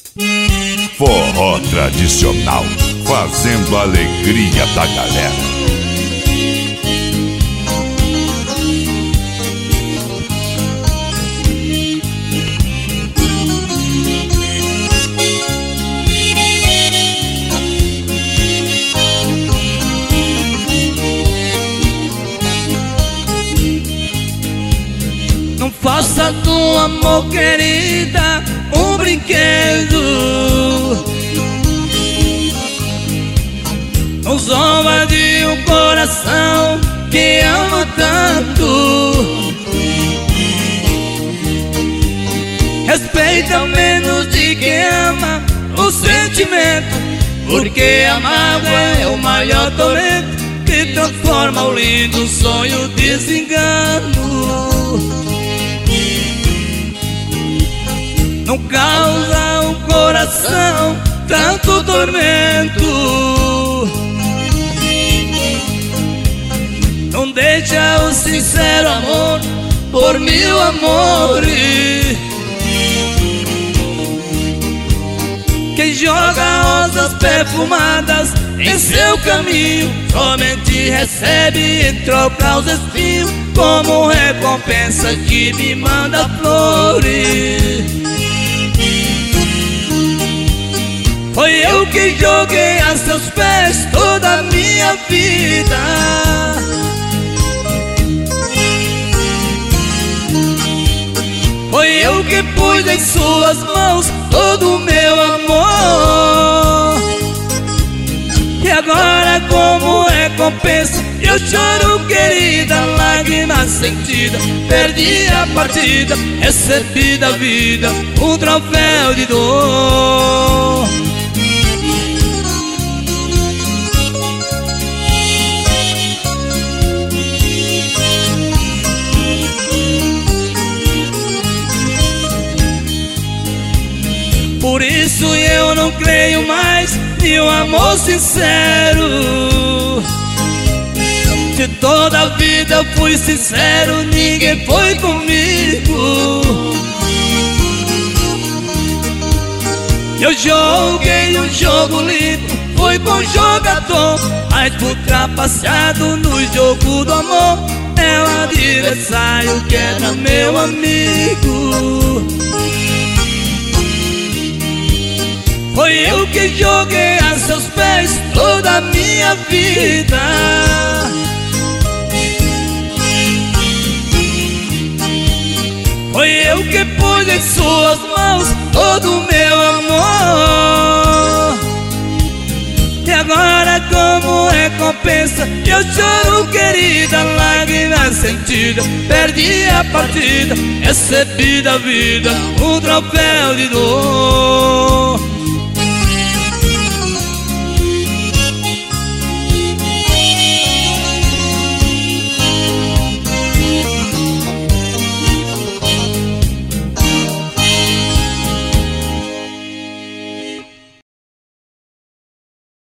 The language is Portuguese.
Forró tradicional, fazendo a alegria da galera. Não faça do amor, querida, um brinquedo. Não zomba de um coração que ama tanto. Respeita menos de quem ama o sentimento, porque a mágoa é o maior tormento que transforma o lindo sonho em desengano. Não causa o coração tanto tormento. Não deixa o sincero amor por mil amores. Quem joga rosas perfumadas em seu caminho somente recebe em troca os espinhos, como recompensa que me manda flores. Foi eu que joguei a seus pés toda a minha vida. Foi eu que pus em suas mãos todo o meu amor. E agora, como recompensa, eu choro, querida, lágrimas sentidas. Perdi a partida, recebi da vida um troféu de dor. Por isso eu não creio mais em um amor sincero. De toda a vida fui sincero, ninguém foi comigo. Eu joguei um jogo limpo, fui bom jogador, mas ultrapassado no jogo do amor. É o adversário que era meu amigo. Foi eu que joguei a seus pés toda a minha vida. Foi eu que pus em suas mãos todo o meu amor. E agora, como recompensa, eu choro, querida, lágrimas sentidas. Perdi a partida, recebi da vida um troféu de dor.